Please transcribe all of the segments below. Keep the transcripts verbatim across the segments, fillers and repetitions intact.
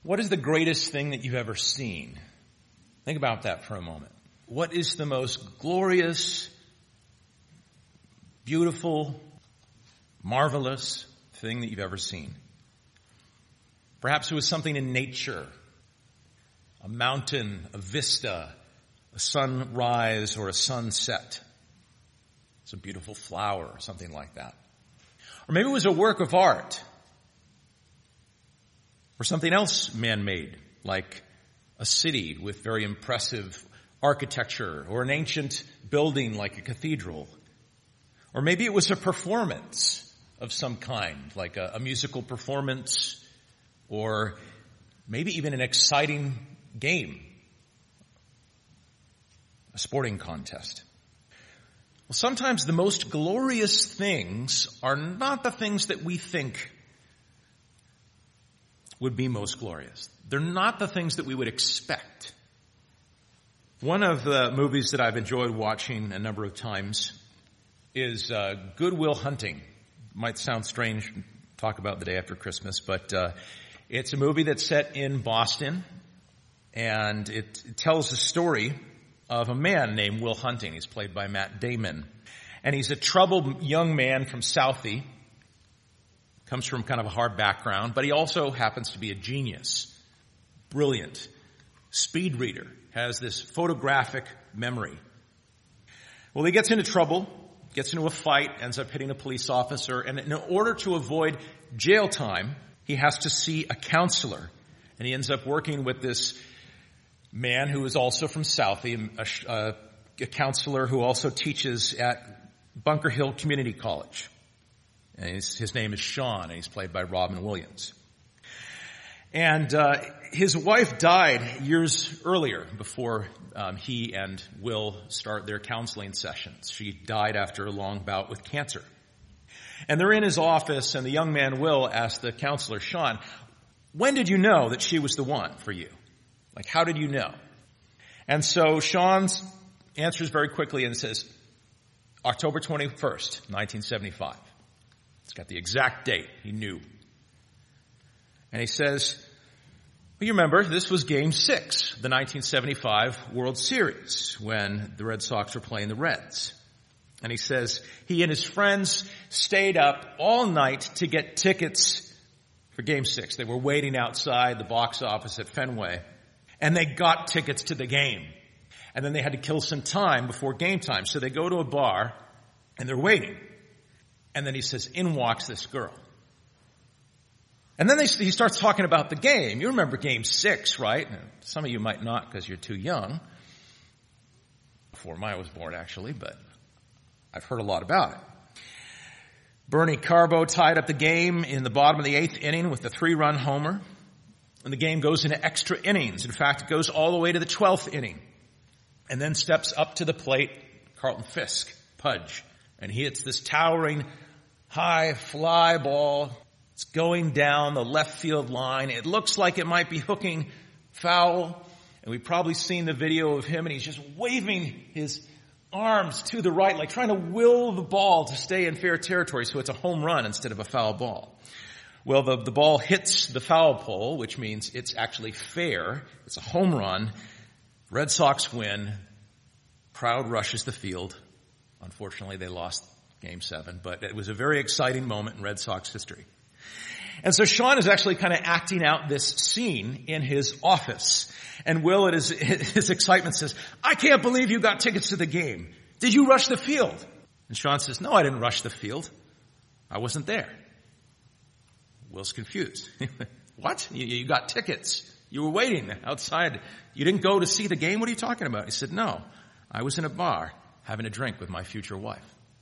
What is the greatest thing that you've ever seen? Think about that for a moment. What is the most glorious, beautiful, marvelous thing that you've ever seen? Perhaps it was something in nature, a mountain, a vista, a sunrise or a sunset. It's a beautiful flower or something like that. Or maybe it was a work of art or something else man-made, like a city with very impressive architecture or an ancient building like a cathedral. Or maybe it was a performance of some kind, like a, a musical performance, or maybe even an exciting game, a sporting contest. Well, sometimes the most glorious things are not the things that we think would be most glorious. They're not the things that we would expect. One of the movies that I've enjoyed watching a number of times is uh, Good Will Hunting. Might sound strange to talk about the day after Christmas, but uh, it's a movie that's set in Boston, and it, it tells the story of a man named Will Hunting. He's played by Matt Damon. And he's a troubled young man from Southie. Comes from kind of a hard background, but he also happens to be a genius. Brilliant. Speed reader. Has this photographic memory. Well, he gets into trouble, gets into a fight, ends up hitting a police officer, and in order to avoid jail time, he has to see a counselor. And he ends up working with this man who is also from Southie, a, a, a counselor who also teaches at Bunker Hill Community College. And his, his name is Sean, and he's played by Robin Williams. And uh, his wife died years earlier before um, he and Will start their counseling sessions. She died after a long bout with cancer. And they're in his office, and the young man, Will, asks the counselor, Sean, when did you know that she was the one for you? Like, how did you know? And so Sean answers very quickly and says, October twenty-first, nineteen seventy-five. It's got the exact date. He knew. And he says, well, you remember, this was Game six, the nineteen seventy-five World Series, when the Red Sox were playing the Reds. And he says he and his friends stayed up all night to get tickets for Game six. They were waiting outside the box office at Fenway. And they got tickets to the game. And then they had to kill some time before game time. So they go to a bar, and they're waiting. And then he says, in walks this girl. And then they, he starts talking about the game. You remember Game six, right? Some of you might not because you're too young. Before I was born, actually, but I've heard a lot about it. Bernie Carbo tied up the game in the bottom of the eighth inning with a three-run homer. And the game goes into extra innings. In fact, it goes all the way to the twelfth inning. And then steps up to the plate Carlton Fisk, Pudge. And he hits this towering high fly ball. It's going down the left field line. It looks like it might be hooking foul. And we've probably seen the video of him, and he's just waving his arms to the right, like trying to will the ball to stay in fair territory so it's a home run instead of a foul ball. Well, the, the ball hits the foul pole, which means it's actually fair. It's a home run. Red Sox win. Crowd rushes the field. Unfortunately, they lost Game seven, but it was a very exciting moment in Red Sox history. And so Sean is actually kind of acting out this scene in his office. And Will, at his, his excitement, says, I can't believe you got tickets to the game. Did you rush the field? And Sean says, no, I didn't rush the field. I wasn't there. Will's confused. What? You, you got tickets. You were waiting outside. You didn't go to see the game? What are you talking about? He said, no, I was in a bar having a drink with my future wife.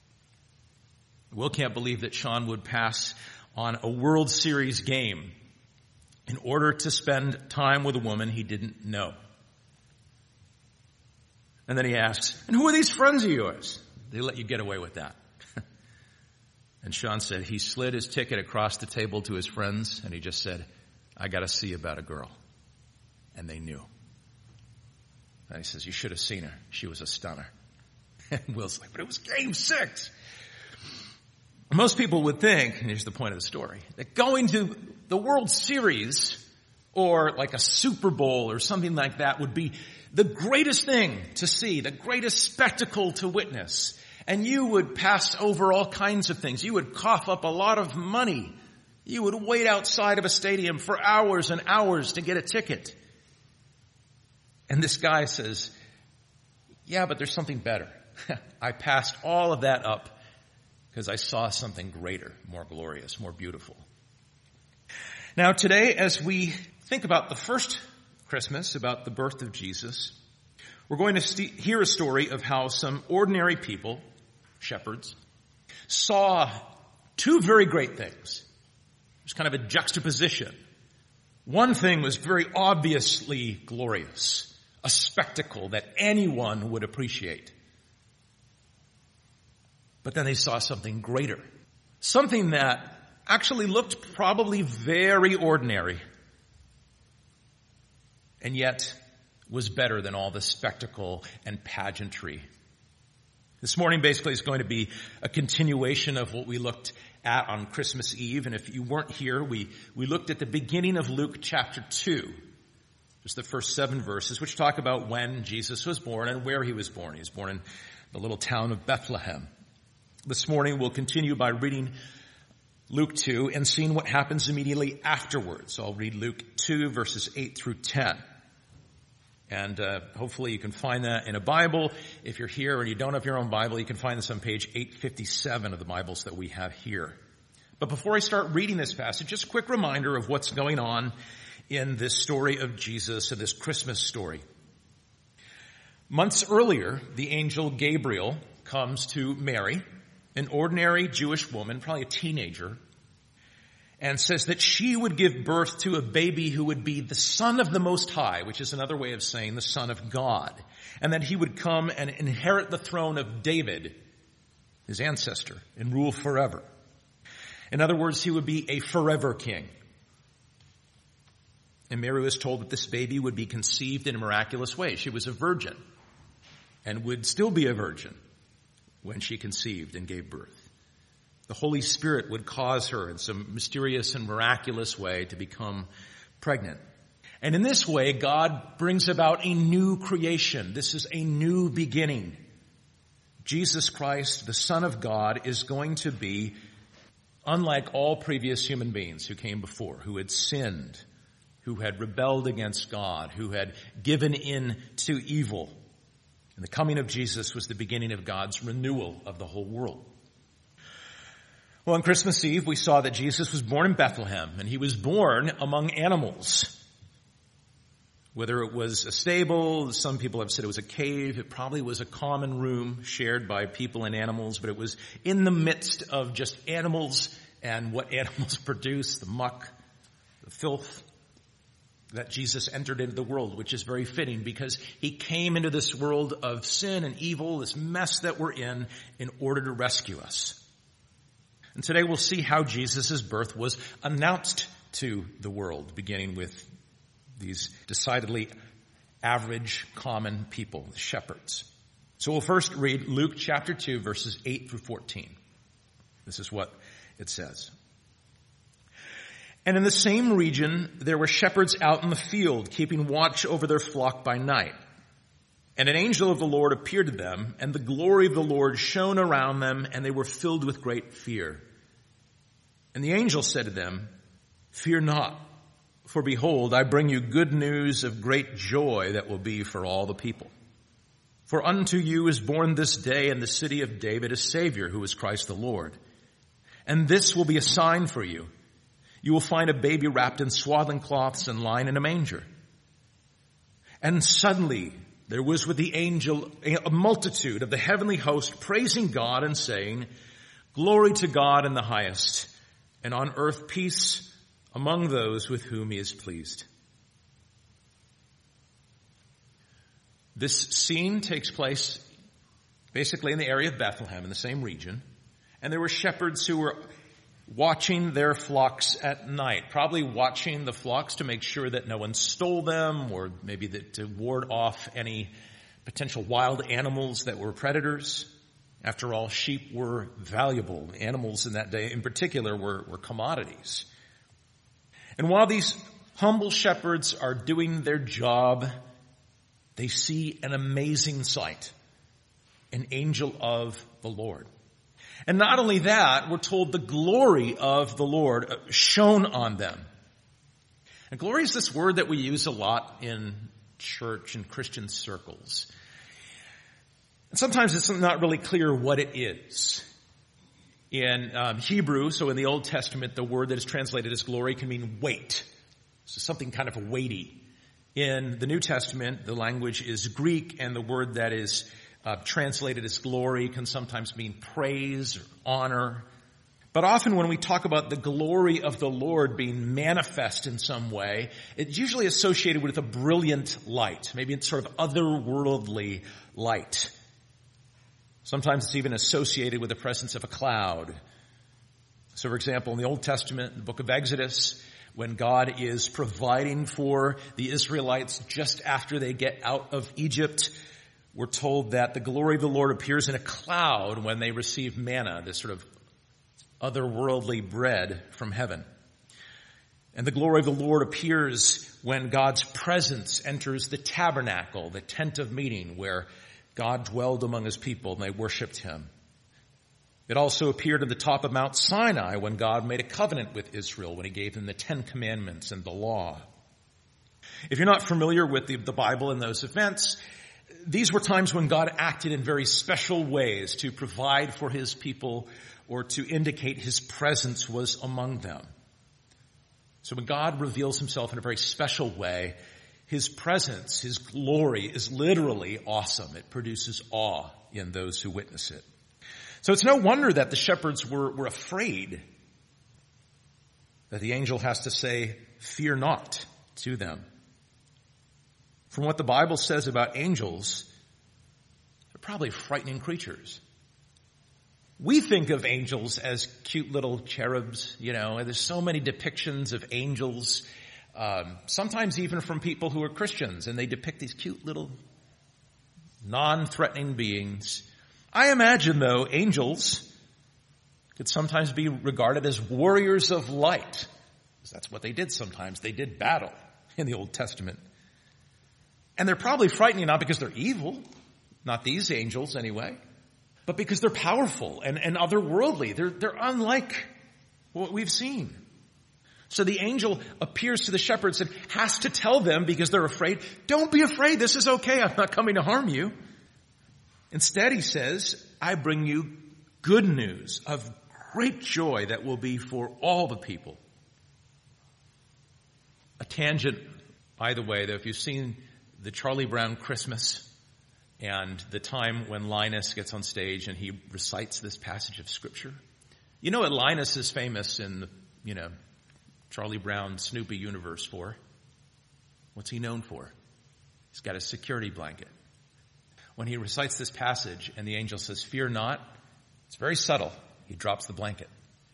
Will can't believe that Sean would pass on a World Series game in order to spend time with a woman he didn't know. And then he asks, and who are these friends of yours? They let you get away with that. And Sean said he slid his ticket across the table to his friends, and he just said, I got to see about a girl. And they knew. And he says, you should have seen her. She was a stunner. And Will's like, but it was Game six. Most people would think, and here's the point of the story, that going to the World Series or like a Super Bowl or something like that would be the greatest thing to see, the greatest spectacle to witness. And you would pass over all kinds of things. You would cough up a lot of money. You would wait outside of a stadium for hours and hours to get a ticket. And this guy says, yeah, but there's something better. I passed all of that up because I saw something greater, more glorious, more beautiful. Now today, as we think about the first Christmas, about the birth of Jesus, we're going to st- hear a story of how some ordinary people, shepherds, saw two very great things. There's kind of a juxtaposition. One thing was very obviously glorious, a spectacle that anyone would appreciate. But then they saw something greater, something that actually looked probably very ordinary, and yet was better than all the spectacle and pageantry. This morning basically is going to be a continuation of what we looked at on Christmas Eve. And if you weren't here, we, we looked at the beginning of Luke chapter two, just the first seven verses, which talk about when Jesus was born and where he was born. He was born in the little town of Bethlehem. This morning we'll continue by reading Luke two and seeing what happens immediately afterwards. So I'll read Luke two verses eight through ten. And uh, hopefully you can find that in a Bible. If you're here and you don't have your own Bible, you can find this on page eight fifty-seven of the Bibles that we have here. But before I start reading this passage, just a quick reminder of what's going on in this story of Jesus and this Christmas story. Months earlier, the angel Gabriel comes to Mary, an ordinary Jewish woman, probably a teenager, and says that she would give birth to a baby who would be the Son of the Most High, which is another way of saying the Son of God, and that he would come and inherit the throne of David, his ancestor, and rule forever. In other words, he would be a forever king. And Mary was told that this baby would be conceived in a miraculous way. She was a virgin and would still be a virgin when she conceived and gave birth. The Holy Spirit would cause her in some mysterious and miraculous way to become pregnant. And in this way, God brings about a new creation. This is a new beginning. Jesus Christ, the Son of God, is going to be unlike all previous human beings who came before, who had sinned, who had rebelled against God, who had given in to evil. And the coming of Jesus was the beginning of God's renewal of the whole world. Well, on Christmas Eve, we saw that Jesus was born in Bethlehem, and he was born among animals. Whether it was a stable, some people have said it was a cave, it probably was a common room shared by people and animals, but it was in the midst of just animals and what animals produce, the muck, the filth, that Jesus entered into the world, which is very fitting because he came into this world of sin and evil, this mess that we're in, in order to rescue us. And today we'll see how Jesus' birth was announced to the world, beginning with these decidedly average, common people, the shepherds. So we'll first read Luke chapter two, verses eight through fourteen. This is what it says. And in the same region, there were shepherds out in the field, keeping watch over their flock by night. And an angel of the Lord appeared to them, and the glory of the Lord shone around them, and they were filled with great fear. And the angel said to them, "Fear not, for behold, I bring you good news of great joy that will be for all the people. For unto you is born this day in the city of David a Savior, who is Christ the Lord. And this will be a sign for you. You will find a baby wrapped in swaddling cloths and lying in a manger." And suddenly there was with the angel a multitude of the heavenly host praising God and saying, "Glory to God in the highest, and on earth peace among those with whom he is pleased." This scene takes place basically in the area of Bethlehem, in the same region. And there were shepherds who were watching their flocks at night, probably watching the flocks to make sure that no one stole them, or maybe that to ward off any potential wild animals that were predators. After all, sheep were valuable. Animals in that day in particular were, were commodities. And while these humble shepherds are doing their job, they see an amazing sight, an angel of the Lord. And not only that, we're told the glory of the Lord shone on them. And glory is this word that we use a lot in church and Christian circles. And sometimes it's not really clear what it is. In um, Hebrew, so in the Old Testament, the word that is translated as glory can mean weight. So something kind of weighty. In the New Testament, the language is Greek, and the word that is uh, translated as glory can sometimes mean praise or honor. But often when we talk about the glory of the Lord being manifest in some way, it's usually associated with a brilliant light. Maybe it's sort of otherworldly light. Sometimes it's even associated with the presence of a cloud. So, for example, in the Old Testament, the book of Exodus, when God is providing for the Israelites just after they get out of Egypt, we're told that the glory of the Lord appears in a cloud when they receive manna, this sort of otherworldly bread from heaven. And the glory of the Lord appears when God's presence enters the tabernacle, the tent of meeting, where God dwelled among his people and they worshiped him. It also appeared at the top of Mount Sinai when God made a covenant with Israel, when he gave them the Ten Commandments and the law. If you're not familiar with the, the Bible and those events, these were times when God acted in very special ways to provide for his people or to indicate his presence was among them. So when God reveals himself in a very special way, his presence, his glory is literally awesome. It produces awe in those who witness it. So it's no wonder that the shepherds were, were afraid, that the angel has to say, "Fear not," to them. From what the Bible says about angels, they're probably frightening creatures. We think of angels as cute little cherubs, you know, and there's so many depictions of angels, um, sometimes even from people who are Christians, and they depict these cute little non-threatening beings. I imagine, though, angels could sometimes be regarded as warriors of light, because that's what they did sometimes. They did battle in the Old Testament. And they're probably frightening not because they're evil, not these angels anyway, but because they're powerful and, and otherworldly. They're, they're unlike what we've seen. So the angel appears to the shepherds and has to tell them, because they're afraid, "Don't be afraid. This is okay. I'm not coming to harm you." Instead, he says, "I bring you good news of great joy that will be for all the people." A tangent, by the way, though, if you've seen the Charlie Brown Christmas and the time when Linus gets on stage and he recites this passage of Scripture, you know what Linus is famous in the, you know, Charlie Brown Snoopy universe for? What's he known for? He's got a security blanket. When he recites this passage and the angel says, "Fear not," it's very subtle. He drops the blanket.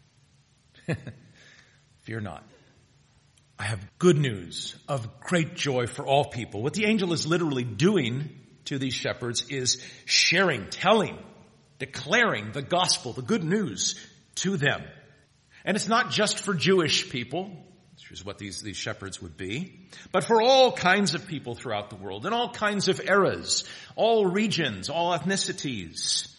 Fear not. I have good news of great joy for all people. What the angel is literally doing to these shepherds is sharing, telling, declaring the gospel, the good news to them. And it's not just for Jewish people, which is what these, these shepherds would be, but for all kinds of people throughout the world, in all kinds of eras, all regions, all ethnicities.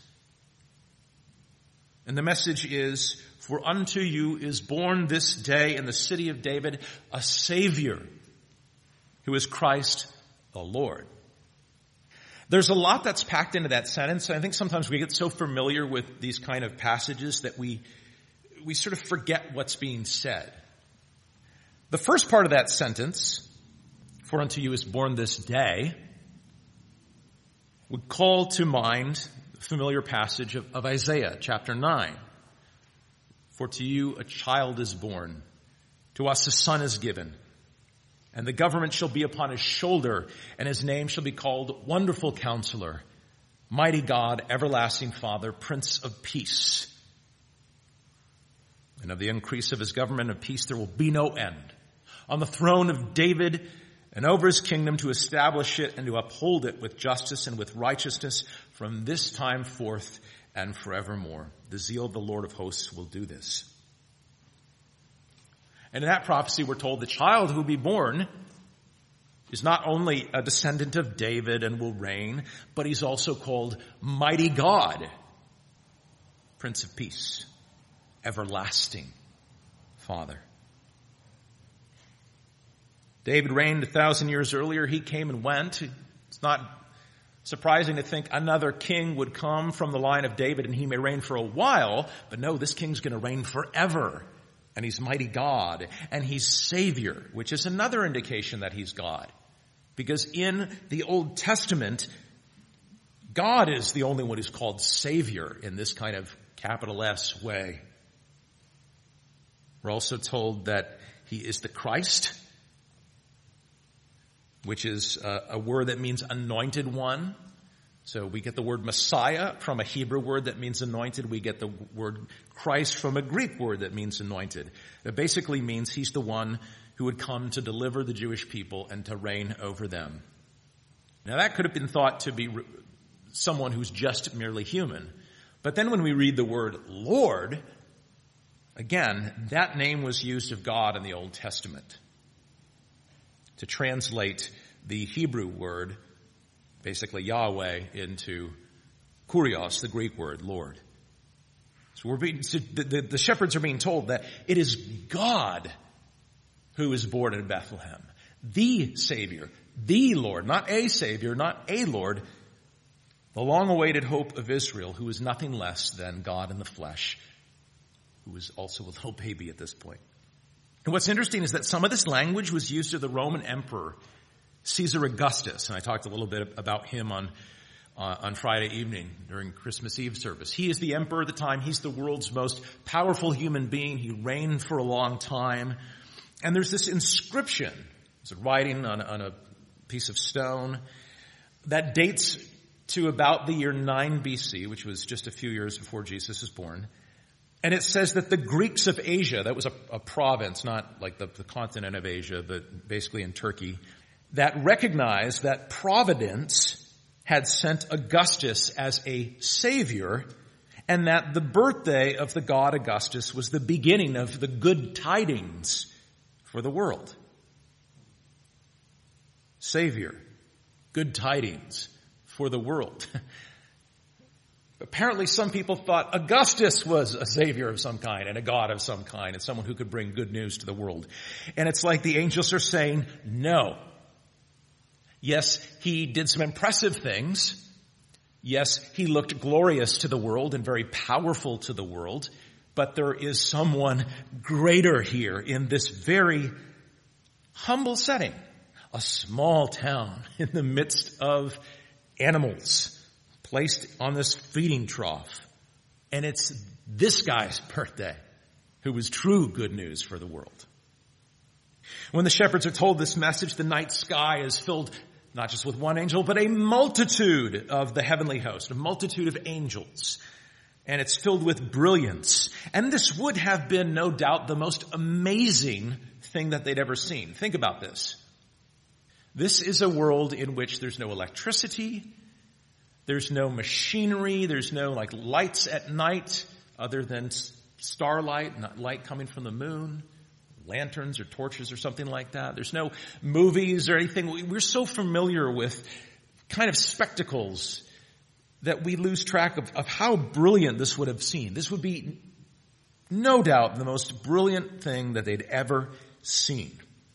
And the message is, "For unto you is born this day in the city of David a Savior, who is Christ the Lord." There's a lot that's packed into that sentence. I think sometimes we get so familiar with these kind of passages that we we sort of forget what's being said. The first part of that sentence, "For unto you is born this day," would call to mind the familiar passage of, of Isaiah chapter nine. "For to you a child is born, to us a son is given, and the government shall be upon his shoulder, and his name shall be called Wonderful Counselor, Mighty God, Everlasting Father, Prince of Peace. And of the increase of his government of peace there will be no end. On the throne of David and over his kingdom, to establish it and to uphold it with justice and with righteousness from this time forth and forevermore. The zeal of the Lord of hosts will do this." And in that prophecy, we're told the child who will be born is not only a descendant of David and will reign, but he's also called Mighty God, Prince of Peace, Everlasting Father. David reigned a thousand years earlier. He came and went. It's not surprising to think another king would come from the line of David and he may reign for a while, but no, this king's going to reign forever. And he's mighty God, and he's Savior, which is another indication that he's God. Because in the Old Testament, God is the only one who's called Savior in this kind of capital S way. We're also told that he is the Christ, which is a, a word that means anointed one. So we get the word Messiah from a Hebrew word that means anointed. We get the word Christ from a Greek word that means anointed. It basically means he's the one who would come to deliver the Jewish people and to reign over them. Now that could have been thought to be someone who's just merely human. But then when we read the word Lord, again, that name was used of God in the Old Testament to translate the Hebrew word, basically Yahweh, into Kurios, the Greek word, Lord. So we're being, so the, the, the shepherds are being told that it is God who is born in Bethlehem. The Savior, the Lord, not a Savior, not a Lord, the long-awaited hope of Israel, who is nothing less than God in the flesh, who is also a little baby at this point. And what's interesting is that some of this language was used of the Roman emperor, Caesar Augustus, and I talked a little bit about him on uh, on Friday evening during Christmas Eve service. He is the emperor at the time. He's the world's most powerful human being. He reigned for a long time. And there's this inscription, it's a writing on, on a piece of stone that dates to about the year nine B C, which was just a few years before Jesus was born. And it says that the Greeks of Asia, that was a, a province, not like the, the continent of Asia, but basically in Turkey, that recognized that Providence had sent Augustus as a savior, and that the birthday of the god Augustus was the beginning of the good tidings for the world. Savior, good tidings for the world. Apparently some people thought Augustus was a savior of some kind and a god of some kind and someone who could bring good news to the world. And it's like the angels are saying, no. Yes, he did some impressive things. Yes, he looked glorious to the world and very powerful to the world. But there is someone greater here in this very humble setting. A small town in the midst of animals placed on this feeding trough. And it's this guy's birthday who was true good news for the world. When the shepherds are told this message, the night sky is filled not just with one angel, but a multitude of the heavenly host, a multitude of angels. And it's filled with brilliance. And this would have been, no doubt, the most amazing thing that they'd ever seen. Think about this. This is a world in which there's no electricity, there's no machinery, there's no like lights at night other than starlight, not light coming from the moon, lanterns or torches or something like that. There's no movies or anything. We're so familiar with kind of spectacles that we lose track of, of how brilliant this would have seemed. This would be no doubt the most brilliant thing that they'd ever seen.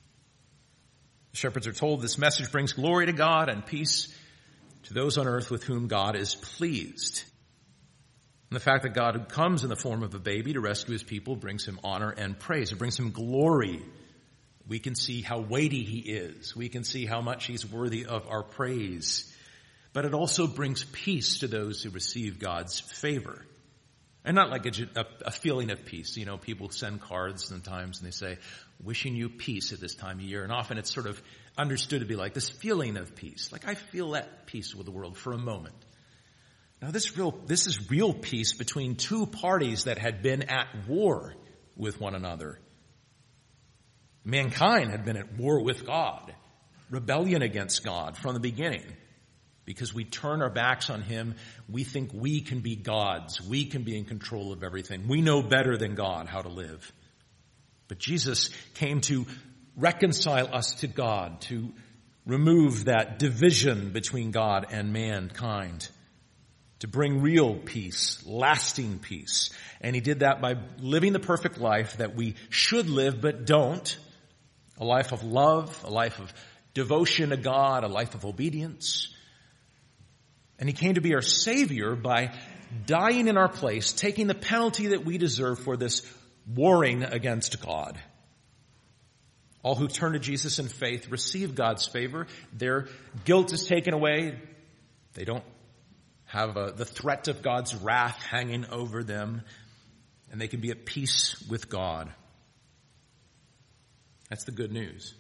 The shepherds are told this message brings glory to God and peace to those on earth with whom God is pleased. And the fact that God comes in the form of a baby to rescue his people brings him honor and praise. It brings him glory. We can see how weighty he is. We can see how much he's worthy of our praise. But it also brings peace to those who receive God's favor. And not like a, a, a feeling of peace. You know, people send cards sometimes and they say, wishing you peace at this time of year. And often it's sort of understood to be like this feeling of peace. Like I feel at peace with the world for a moment. Now this real, this is real peace between two parties that had been at war with one another. Mankind had been at war with God. Rebellion against God from the beginning. Because we turn our backs on him, we think we can be gods. We can be in control of everything. We know better than God how to live. But Jesus came to reconcile us to God, to remove that division between God and mankind, to bring real peace, lasting peace. And he did that by living the perfect life that we should live but don't, a life of love, a life of devotion to God, a life of obedience. And he came to be our Savior by dying in our place, taking the penalty that we deserve for this warring against God. All who turn to Jesus in faith receive God's favor. Their guilt is taken away. They don't have a, the threat of God's wrath hanging over them, and they can be at peace with God. That's the good news.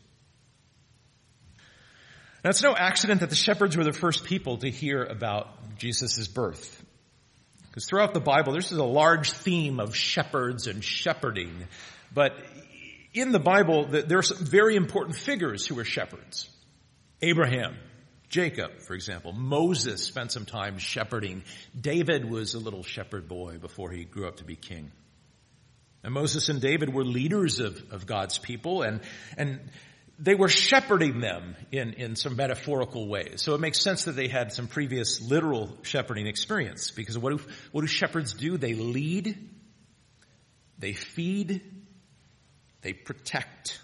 Now, it's no accident that the shepherds were the first people to hear about Jesus' birth. Because throughout the Bible, this is a large theme of shepherds and shepherding. But in the Bible, there are some very important figures who were shepherds. Abraham, Jacob, for example. Moses spent some time shepherding. David was a little shepherd boy before he grew up to be king. And Moses and David were leaders of, of God's people, and, and they were shepherding them in, in some metaphorical ways. So it makes sense that they had some previous literal shepherding experience, because what do, what do shepherds do? They lead, they feed, they protect.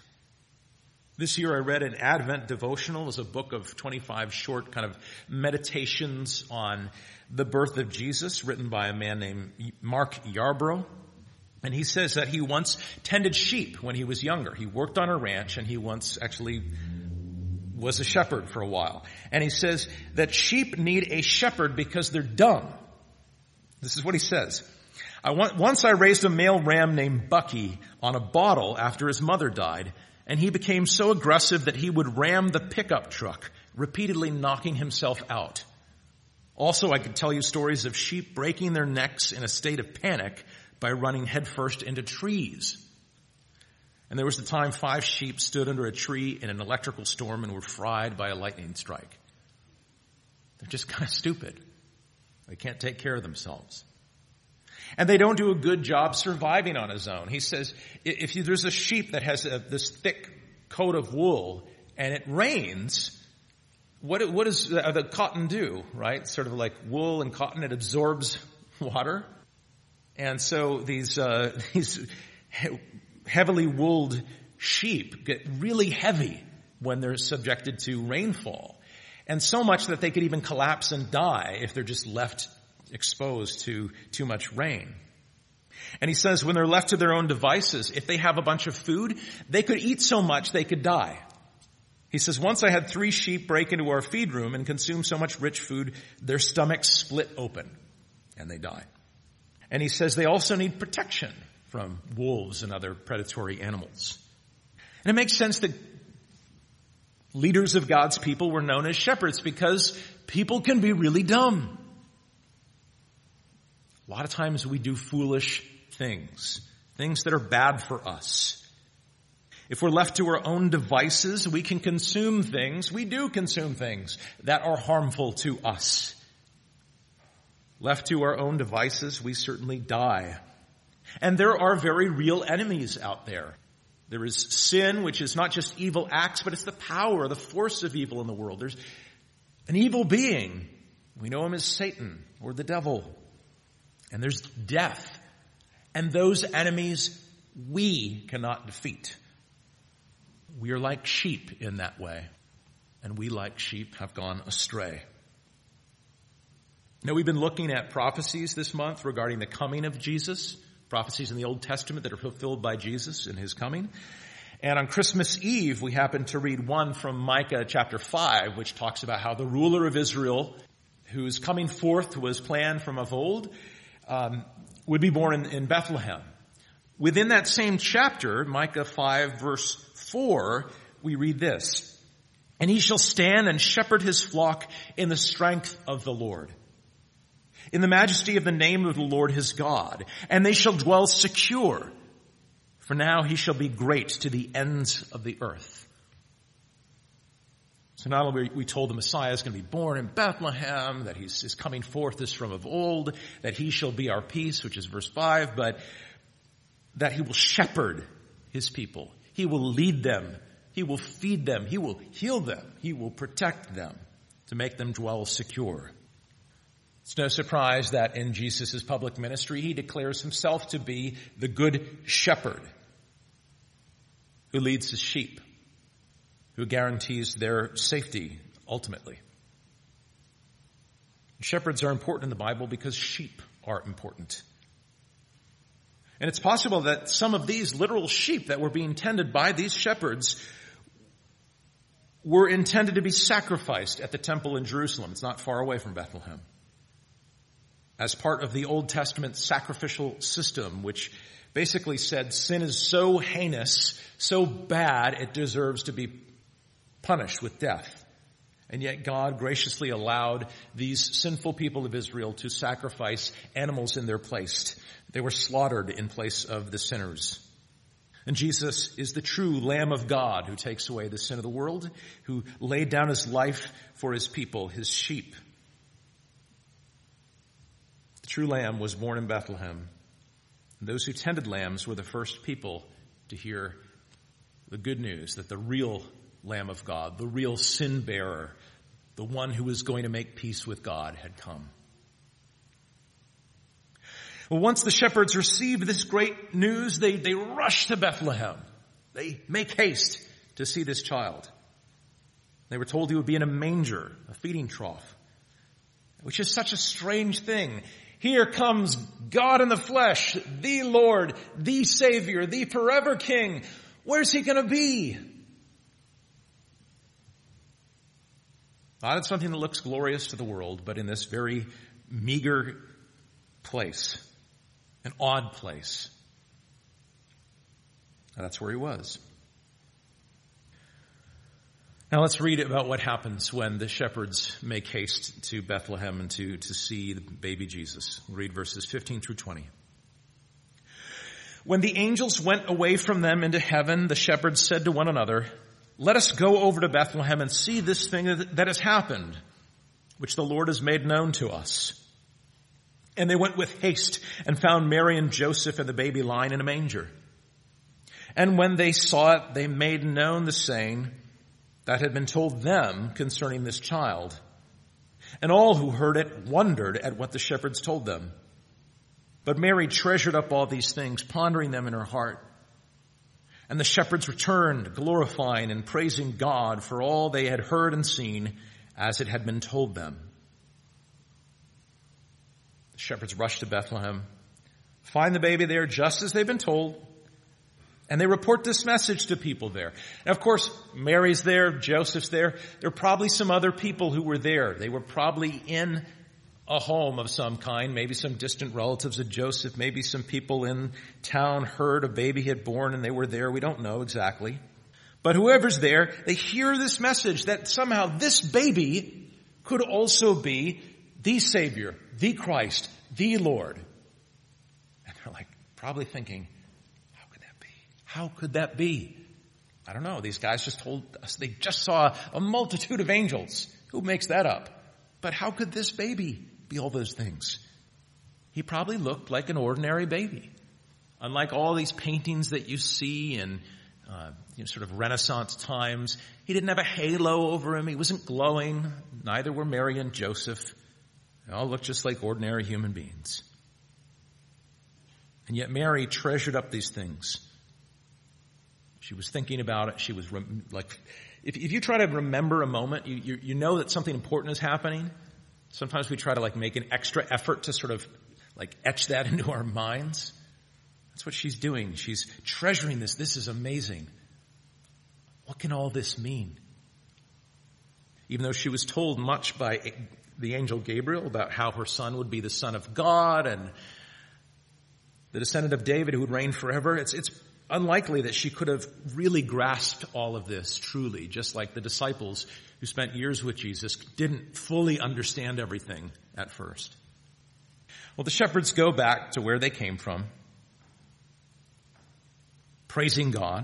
This year I read an Advent devotional. It was a book of twenty-five short kind of meditations on the birth of Jesus, written by a man named Mark Yarbrough. And he says that he once tended sheep when he was younger. He worked on a ranch, and he once actually was a shepherd for a while. And he says that sheep need a shepherd because they're dumb. This is what he says. I want, once I raised a male ram named Bucky on a bottle after his mother died, and he became so aggressive that he would ram the pickup truck, repeatedly knocking himself out. Also, I could tell you stories of sheep breaking their necks in a state of panic by running headfirst into trees. And there was the time five sheep stood under a tree in an electrical storm and were fried by a lightning strike. They're just kind of stupid. They can't take care of themselves. And they don't do a good job surviving on his own. He says, if you, there's a sheep that has a, this thick coat of wool and it rains, what, what does the, the cotton do, right? Sort of like wool and cotton, it absorbs water. And so these, uh, these he- heavily wooled sheep get really heavy when they're subjected to rainfall. And so much that they could even collapse and die if they're just left exposed to too much rain. And he says when they're left to their own devices, if they have a bunch of food, they could eat so much they could die. He says, once I had three sheep break into our feed room and consume so much rich food, their stomachs split open and they die. And he says they also need protection from wolves and other predatory animals. And it makes sense that leaders of God's people were known as shepherds because people can be really dumb. A lot of times we do foolish things, things that are bad for us. If we're left to our own devices, we can consume things. We do consume things that are harmful to us. Left to our own devices, we certainly die. And there are very real enemies out there. There is sin, which is not just evil acts, but it's the power, the force of evil in the world. There's an evil being. We know him as Satan or the devil. And there's death. And those enemies we cannot defeat. We are like sheep in that way. And we, like sheep, have gone astray. Now, we've been looking at prophecies this month regarding the coming of Jesus. Prophecies in the Old Testament that are fulfilled by Jesus in his coming. And on Christmas Eve, we happened to read one from Micah chapter five, which talks about how the ruler of Israel, whose coming forth was planned from of old, um, would be born in, in Bethlehem. Within that same chapter, Micah five verse four, we read this. And he shall stand and shepherd his flock in the strength of the Lord, in the majesty of the name of the Lord his God, and they shall dwell secure. For now he shall be great to the ends of the earth. So not only are we told the Messiah is going to be born in Bethlehem, that he's, his coming forth is from of old, that he shall be our peace, which is verse five, but that he will shepherd his people. He will lead them. He will feed them. He will heal them. He will protect them to make them dwell secure. It's no surprise that in Jesus' public ministry, he declares himself to be the good shepherd who leads his sheep, who guarantees their safety ultimately. Shepherds are important in the Bible because sheep are important. And it's possible that some of these literal sheep that were being tended by these shepherds were intended to be sacrificed at the temple in Jerusalem. It's not far away from Bethlehem. As part of the Old Testament sacrificial system, which basically said sin is so heinous, so bad, it deserves to be punished with death. And yet God graciously allowed these sinful people of Israel to sacrifice animals in their place. They were slaughtered in place of the sinners. And Jesus is the true Lamb of God who takes away the sin of the world, who laid down his life for his people, his sheep. The true Lamb was born in Bethlehem. And those who tended lambs were the first people to hear the good news that the real Lamb of God, the real sin bearer, the one who was going to make peace with God, had come. Well, once the shepherds received this great news, they, they rush to Bethlehem. They make haste to see this child. They were told he would be in a manger, a feeding trough, which is such a strange thing. Here comes God in the flesh, the Lord, the Savior, the forever King. Where's he going to be? Not in something that looks glorious to the world, but in this very meager place, an odd place. And that's where he was. Now let's read about what happens when the shepherds make haste to Bethlehem and to, to see the baby Jesus. We'll read verses fifteen through twenty. When the angels went away from them into heaven, the shepherds said to one another, "Let us go over to Bethlehem and see this thing that has happened, which the Lord has made known to us." And they went with haste and found Mary and Joseph and the baby lying in a manger. And when they saw it, they made known the saying that had been told them concerning this child. And all who heard it wondered at what the shepherds told them. But Mary treasured up all these things, pondering them in her heart. And the shepherds returned, glorifying and praising God for all they had heard and seen as it had been told them. The shepherds rushed to Bethlehem, find the baby there just as they've been told, and they report this message to people there. And of course, Mary's there, Joseph's there. There are probably some other people who were there. They were probably in a home of some kind, maybe some distant relatives of Joseph, maybe some people in town heard a baby had born and they were there. We don't know exactly. But whoever's there, they hear this message that somehow this baby could also be the Savior, the Christ, the Lord. And they're like probably thinking, how could that be? How could that be? I don't know. These guys just told us they just saw a multitude of angels. Who makes that up? But how could this baby be all those things? He probably looked like an ordinary baby. Unlike all these paintings that you see in uh, you know, sort of Renaissance times, he didn't have a halo over him. He wasn't glowing. Neither were Mary and Joseph. They all looked just like ordinary human beings. And yet Mary treasured up these things. She was thinking about it. She was rem- like, if, if you try to remember a moment, you, you, you know that something important is happening. Sometimes we try to like make an extra effort to sort of like etch that into our minds. That's what she's doing. She's treasuring this. This is amazing. What can all this mean? Even though she was told much by the angel Gabriel about how her son would be the Son of God and the descendant of David who would reign forever, it's, it's unlikely that she could have really grasped all of this truly, just like the disciples who spent years with Jesus didn't fully understand everything at first. Well, the shepherds go back to where they came from, praising God.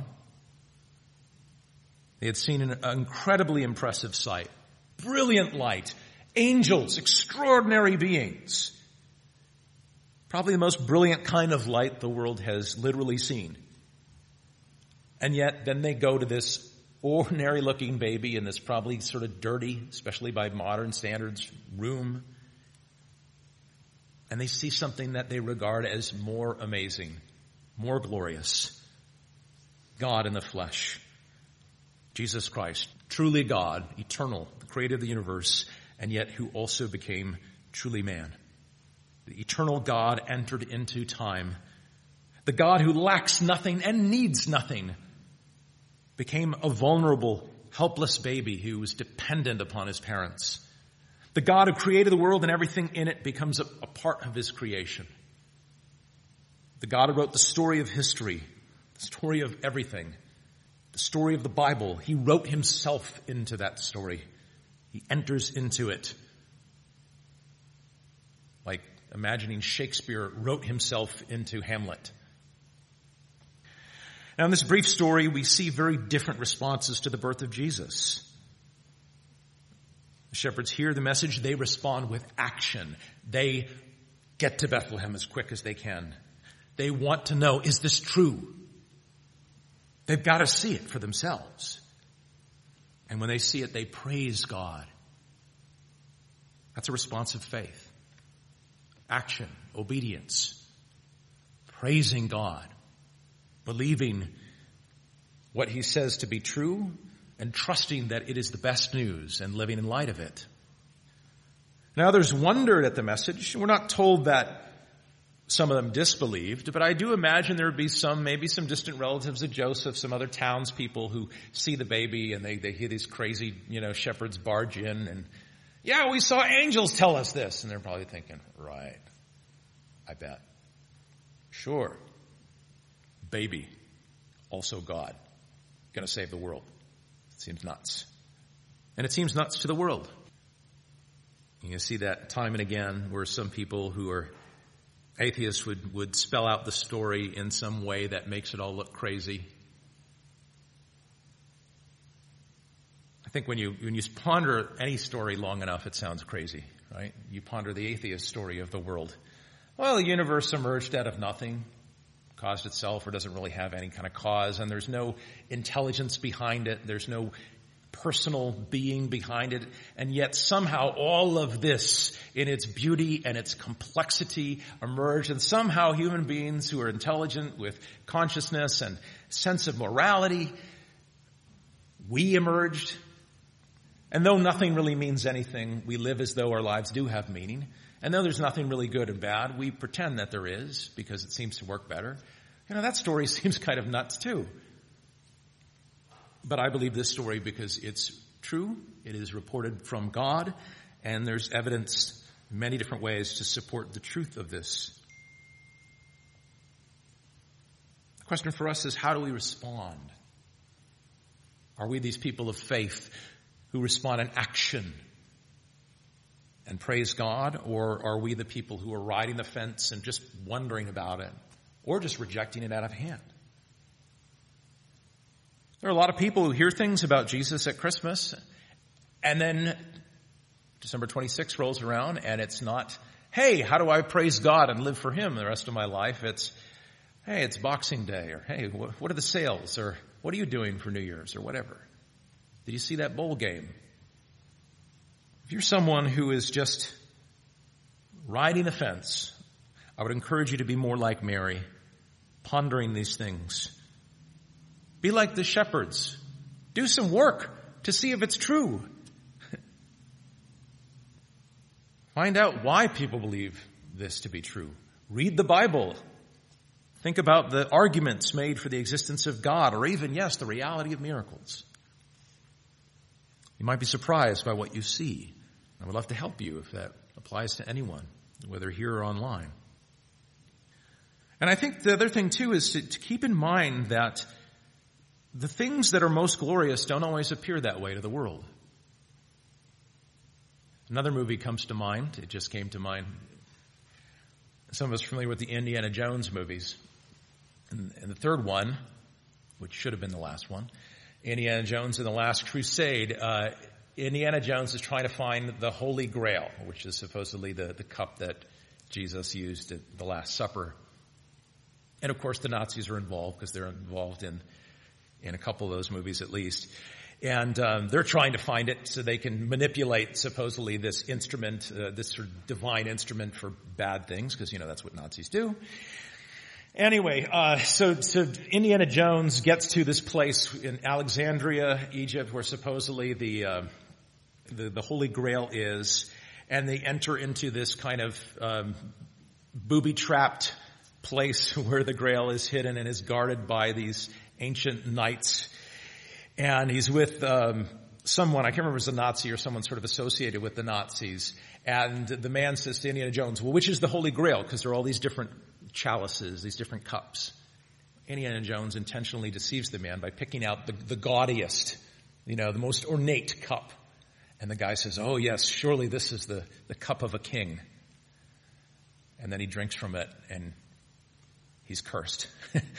They had seen an incredibly impressive sight, brilliant light, angels, extraordinary beings. Probably the most brilliant kind of light the world has literally seen. And yet then they go to this ordinary looking baby in this probably sort of dirty, especially by modern standards, room. And they see something that they regard as more amazing, more glorious. God in the flesh. Jesus Christ, truly God, eternal, the creator of the universe, and yet who also became truly man. The eternal God entered into time. The God who lacks nothing and needs nothing became a vulnerable, helpless baby who was dependent upon his parents. The God who created the world and everything in it becomes a, a part of his creation. The God who wrote the story of history, the story of everything, the story of the Bible, he wrote himself into that story. He enters into it. Like imagining Shakespeare wrote himself into Hamlet. Now, in this brief story, we see very different responses to the birth of Jesus. The shepherds hear the message. They respond with action. They get to Bethlehem as quick as they can. They want to know, is this true? They've got to see it for themselves. And when they see it, they praise God. That's a response of faith. Action, obedience, praising God. Believing what he says to be true and trusting that it is the best news and living in light of it. Now others wondered at the message. We're not told that some of them disbelieved, but I do imagine there would be some, maybe some distant relatives of Joseph, some other townspeople who see the baby and they, they hear these crazy, you know, shepherds barge in and, yeah, we saw angels tell us this. And they're probably thinking, right, I bet. Sure. Baby, also God, going to save the world. It seems nuts. And it seems nuts to the world. You see that time and again where some people who are atheists would, would spell out the story in some way that makes it all look crazy. I think when you, when you ponder any story long enough, it sounds crazy, right? You ponder the atheist story of the world. Well, the universe emerged out of nothing. Caused itself or doesn't really have any kind of cause, and there's no intelligence behind it. There's no personal being behind it. And yet somehow all of this in its beauty and its complexity emerged, and somehow human beings who are intelligent with consciousness and sense of morality, we emerged. And though nothing really means anything, we live as though our lives do have meaning. And though there's nothing really good and bad, we pretend that there is because it seems to work better. You know, that story seems kind of nuts too. But I believe this story because it's true, it is reported from God, and there's evidence in many different ways to support the truth of this. The question for us is, how do we respond? Are we these people of faith who respond in action and praise God, or are we the people who are riding the fence and just wondering about it, or just rejecting it out of hand? There are a lot of people who hear things about Jesus at Christmas, and then December twenty-sixth rolls around, and it's not, hey, how do I praise God and live for Him the rest of my life? It's, hey, it's Boxing Day, or hey, what are the sales, or what are you doing for New Year's, or whatever. Did you see that bowl game? If you're someone who is just riding the fence, I would encourage you to be more like Mary, pondering these things. Be like the shepherds. Do some work to see if it's true. Find out why people believe this to be true. Read the Bible. Think about the arguments made for the existence of God, or even, yes, the reality of miracles. You might be surprised by what you see. I would love to help you if that applies to anyone, whether here or online. And I think the other thing, too, is to, to keep in mind that the things that are most glorious don't always appear that way to the world. Another movie comes to mind. It just came to mind. Some of us are familiar with the Indiana Jones movies. And, and the third one, which should have been the last one, Indiana Jones and the Last Crusade, uh, Indiana Jones is trying to find the Holy Grail, which is supposedly the, the cup that Jesus used at the Last Supper. And of course the Nazis are involved because they're involved in in a couple of those movies at least. And um, they're trying to find it so they can manipulate, supposedly, this instrument, uh, this sort of divine instrument for bad things, because, you know, that's what Nazis do. Anyway, uh, so, so Indiana Jones gets to this place in Alexandria, Egypt, where supposedly the, uh, the, the Holy Grail is, and they enter into this kind of, um, booby-trapped place where the Grail is hidden and is guarded by these ancient knights. And he's with, um, someone, I can't remember if it was a Nazi or someone sort of associated with the Nazis. And the man says to Indiana Jones, well, which is the Holy Grail? Because there are all these different chalices, these different cups. Indiana Jones intentionally deceives the man by picking out the, the gaudiest, you know, the most ornate cup. And the guy says, oh yes, surely this is the, the cup of a king. And then he drinks from it and he's cursed.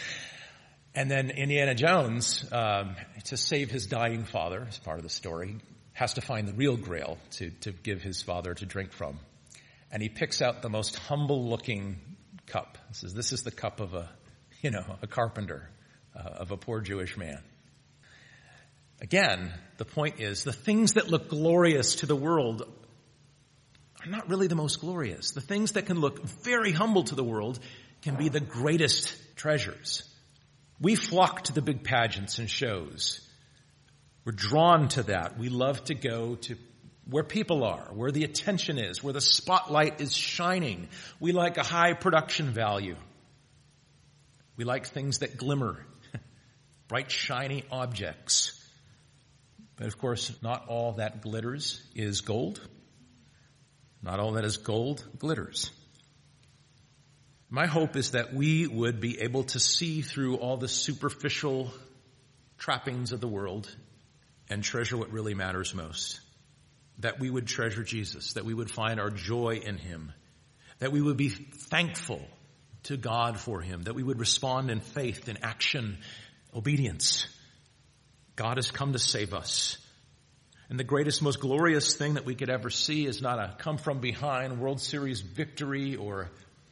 And then Indiana Jones, um, to save his dying father, as part of the story, has to find the real Grail to, to give his father to drink from. And he picks out the most humble-looking cup. He says, this is the cup of a, you know, a carpenter, uh, of a poor Jewish man. Again, the point is, the things that look glorious to the world are not really the most glorious. The things that can look very humble to the world can be the greatest treasures. We flock to the big pageants and shows. We're drawn to that. We love to go to where people are, where the attention is, where the spotlight is shining. We like a high production value. We like things that glimmer, bright, shiny objects. But of course, not all that glitters is gold. Not all that is gold glitters. My hope is that we would be able to see through all the superficial trappings of the world and treasure what really matters most. That we would treasure Jesus, that we would find our joy in him, that we would be thankful to God for him, that we would respond in faith, in action, obedience. God has come to save us. And the greatest, most glorious thing that we could ever see is not a come from behind World Series victory or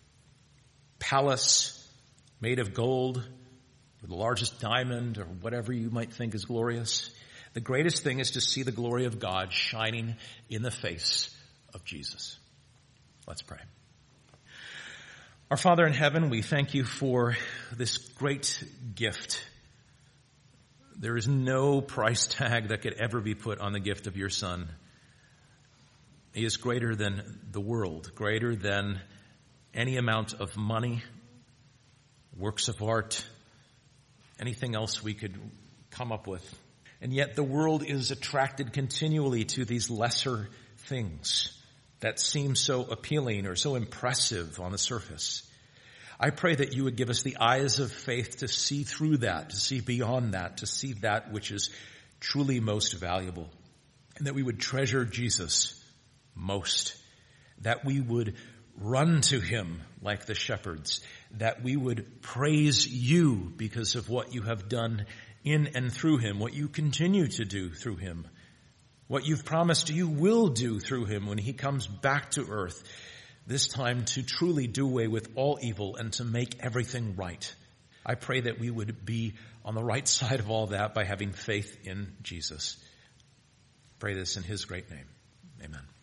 palace made of gold or the largest diamond or whatever you might think is glorious. The greatest thing is to see the glory of God shining in the face of Jesus. Let's pray. Our Father in heaven, we thank you for this great gift. There is no price tag that could ever be put on the gift of your Son. He is greater than the world, greater than any amount of money, works of art, anything else we could come up with. And yet the world is attracted continually to these lesser things that seem so appealing or so impressive on the surface. I pray that you would give us the eyes of faith to see through that, to see beyond that, to see that which is truly most valuable. And that we would treasure Jesus most. That we would run to him like the shepherds. That we would praise you because of what you have done in and through him, what you continue to do through him, what you've promised you will do through him when he comes back to earth, this time to truly do away with all evil and to make everything right. I pray that we would be on the right side of all that by having faith in Jesus. Pray this in his great name. Amen.